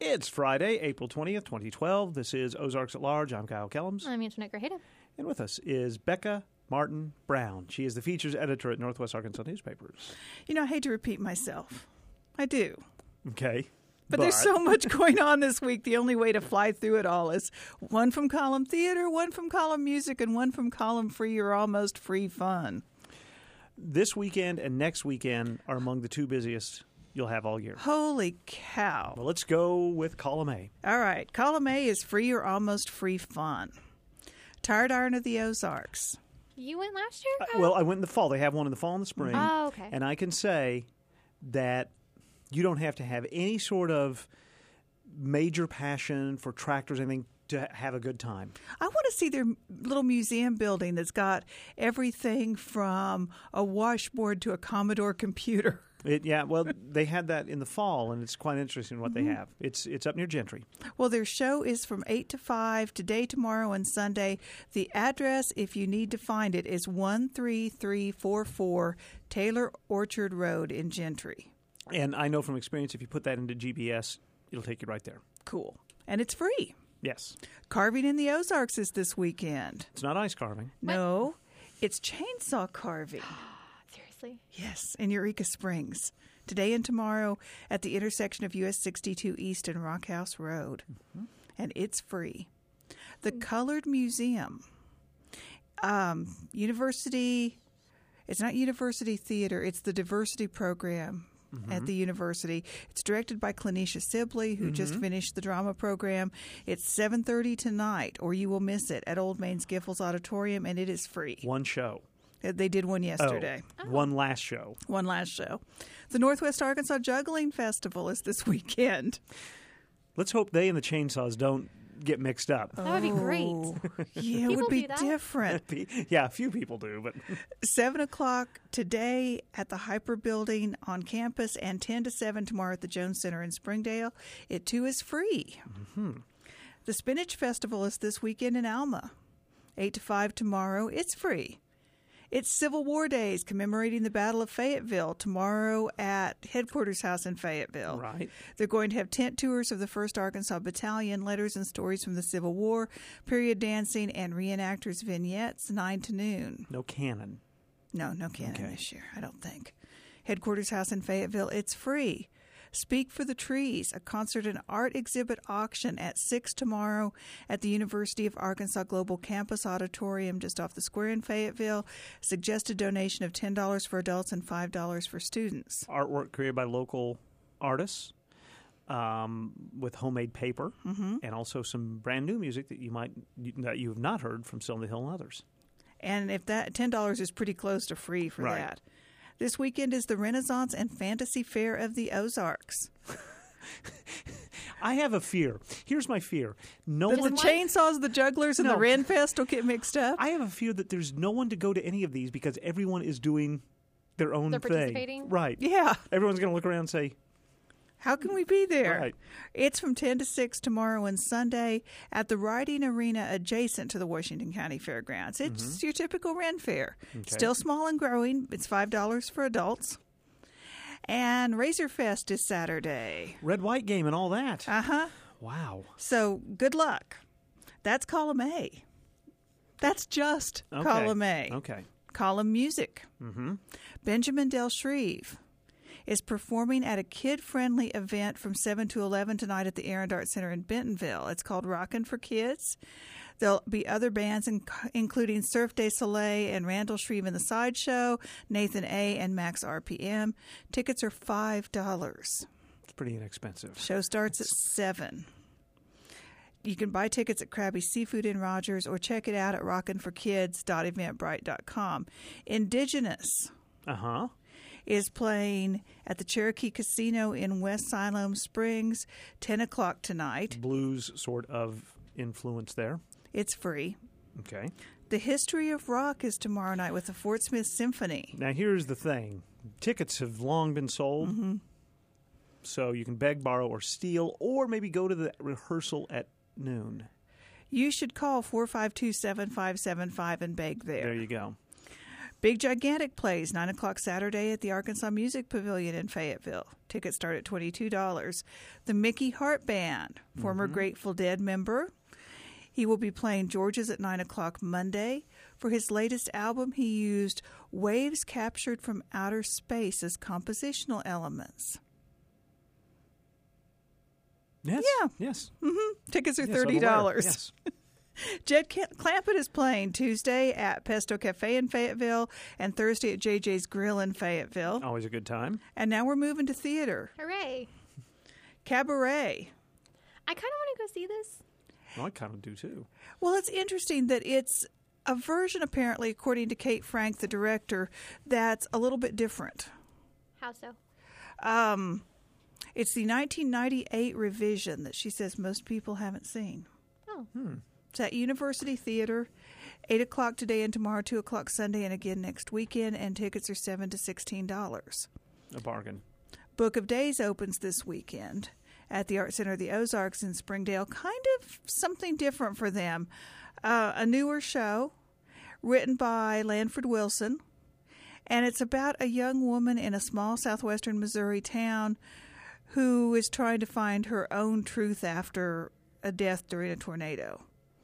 It's Friday, April 20th, 2012. This is Ozarks at Large. I'm Kyle Kellums. I'm Antoinette Grajeda. And with us is Becca Martin Brown. She is the features editor at Northwest Arkansas Newspapers. You know, I hate to repeat myself. I do. Okay. But there's so much going on this week. The only way to fly through it all is one from column theater, one from column music, and one from column free or almost free fun. This weekend and next weekend are among the two busiest you'll have all year. Holy cow. Well, let's go with column A. All right. Column A is free or almost free fun. Tired Iron of the Ozarks. You went last year? Well, I went in the fall. They have one in the fall and the spring. Oh, okay. And I can say that you don't have to have any sort of major passion for tractors, anything, to have a good time. I want to see their little museum building that's got everything from a washboard to a Commodore computer. Well, they had that in the fall, and it's quite interesting what they have. It's up near Gentry. Well, their show is from 8 to 5, today, tomorrow, and Sunday. The address, if you need to find it, is 13344 Taylor Orchard Road in Gentry. And I know from experience, if you put that into GPS, it'll take you right there. Cool. And it's free. Yes. Carving in the Ozarks is this weekend. It's not ice carving. No, it's chainsaw carving. Seriously? Yes, in Eureka Springs. Today and tomorrow at the intersection of US 62 East and Rockhouse Road. Mm-hmm. And it's free. The Colored Museum. University, it's not University Theater, it's the Diversity Program at the university. It's directed by Clinisha Sibley, who just finished the drama program. It's 7:30 tonight, or you will miss it, at Old Maine's Giffords Auditorium, and it is free. One show. They did one yesterday. One last show. One last show. The Northwest Arkansas Juggling Festival is this weekend. Let's hope they and the chainsaws don't get mixed up. That would be great. Yeah, it would be different. Yeah, a few people do, but 7 o'clock today at the Hyper Building on campus, and 10 to 7 tomorrow at the Jones Center in Springdale. It too is free. Mm-hmm. The Spinach Festival is this weekend in Alma. 8 to 5 tomorrow. It's free. It's Civil War Days, commemorating the Battle of Fayetteville, tomorrow at Headquarters House in Fayetteville. Right. They're going to have tent tours of the 1st Arkansas Battalion, letters and stories from the Civil War, period dancing, and reenactors' vignettes, 9 to noon. No cannon. No cannon this year, I don't think. Headquarters House in Fayetteville, it's free. Speak for the Trees, a concert and art exhibit auction at 6 tomorrow at the University of Arkansas Global Campus Auditorium just off the square in Fayetteville. Suggested donation of $10 for adults and $5 for students. Artwork created by local artists with homemade paper, and also some brand new music that you have not heard from Still on the Hill and others. And if that $10 is pretty close to free for that. This weekend is the Renaissance and Fantasy Fair of the Ozarks. I have a fear. Here's my fear. The chainsaws, the jugglers, and the Ren Fest will get mixed up? I have a fear that there's no one to go to any of these because everyone is doing their own They're thing. participating? Right. Yeah. Everyone's going to look around and say, how can we be there? Right. It's from 10 to 6 tomorrow and Sunday at the Riding Arena adjacent to the Washington County Fairgrounds. It's your typical Ren Fair. Okay. Still small and growing. It's $5 for adults. And Razor Fest is Saturday. red-white game and all that. Uh-huh. Wow. So good luck. That's column A. That's just column A. Okay. Column music. Benjamin Del Shreve is performing at a kid-friendly event from 7 to 11 tonight at the Arendart Center in Bentonville. It's called Rockin' for Kids. There'll be other bands, including Surf de Soleil and Randall Shreve in the Sideshow, Nathan A. and Max RPM. Tickets are $5. It's pretty inexpensive. Show starts at 7. You can buy tickets at Krabby Seafood in Rogers or check it out at rockinforkids.eventbrite.com. Indigenous is playing at the Cherokee Casino in West Siloam Springs, 10 o'clock tonight. Blues sort of influence there. It's free. Okay. The History of Rock is tomorrow night with the Fort Smith Symphony. Now, here's the thing. Tickets have long been sold, so you can beg, borrow, or steal, or maybe go to the rehearsal at noon. You should call 452-7575 and beg there. There you go. Big Gigantic plays 9 o'clock Saturday at the Arkansas Music Pavilion in Fayetteville. Tickets start at $22. The Mickey Hart Band, former Grateful Dead member. He will be playing George's at 9 o'clock Monday. For his latest album, he used waves captured from outer space as compositional elements. Yes. Yeah. Yes. Tickets are Yes, I'm $30. aware. Yes. Jed Clampett is playing Tuesday at Pesto Cafe in Fayetteville and Thursday at JJ's Grill in Fayetteville. Always a good time. And now we're moving to theater. Hooray. Cabaret. I kind of want to go see this. Well, I kind of do too. Well, it's interesting that it's a version, apparently, according to Kate Frank, the director, that's a little bit different. How so? It's the 1998 revision that she says most people haven't seen. Oh. It's at University Theater, 8 o'clock today and tomorrow, 2 o'clock Sunday, and again next weekend, and tickets are $7 to $16. A bargain. Book of Days opens this weekend at the Art Center of the Ozarks in Springdale. Kind of something different for them. A newer show written by Lanford Wilson, and it's about a young woman in a small southwestern Missouri town who is trying to find her own truth after a death during a tornado.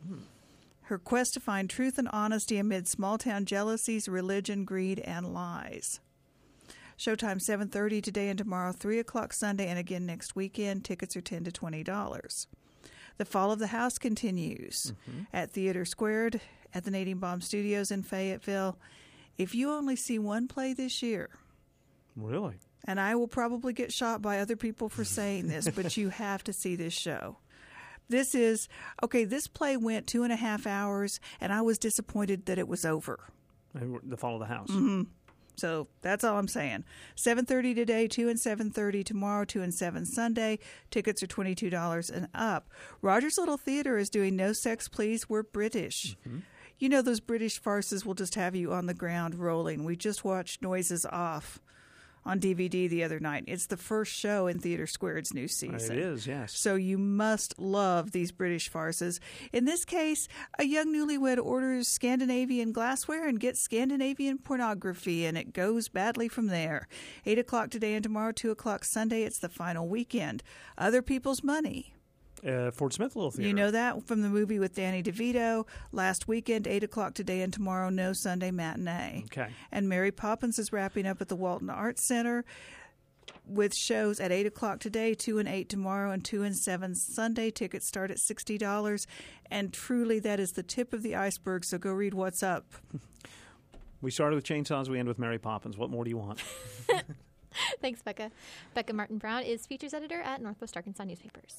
Her quest to find truth and honesty amid small-town jealousies, religion, greed, and lies. Showtime 7:30 today and tomorrow, 3 o'clock Sunday, and again next weekend. Tickets are $10 to $20. The Fall of the House continues at Theater Squared at the Nadine Baum Studios in Fayetteville. If you only see one play this year, Really? and I will probably get shot by other people for saying this, but you have to see this show. This play went 2.5 hours, and I was disappointed that it was over. The Fall of the House. So that's all I'm saying. 7:30 today, 2 and 7:30 tomorrow, 2 and 7 Sunday. Tickets are $22 and up. Rogers Little Theater is doing No Sex, Please, We're British. You know those British farces will just have you on the ground rolling. We just watched Noises Off on DVD the other night. It's the first show in Theater Squared's new season. It is, yes. So you must love these British farces. In this case, a young newlywed orders Scandinavian glassware and gets Scandinavian pornography, and it goes badly from there. 8 o'clock today and tomorrow, 2 o'clock Sunday. It's the final weekend. Other People's Money. Fort Smith Little Theater. You know that from the movie with Danny DeVito. Last weekend, 8 o'clock today and tomorrow, no Sunday matinee. Okay. And Mary Poppins is wrapping up at the Walton Arts Center with shows at 8 o'clock today, 2 and 8 tomorrow, and 2 and 7 Sunday. Tickets start at $60. And truly, that is the tip of the iceberg, so go read what's up. We started with Chainsaws, we end with Mary Poppins. What more do you want? Thanks, Becca. Becca Martin Brown is features editor at Northwest Arkansas Newspapers.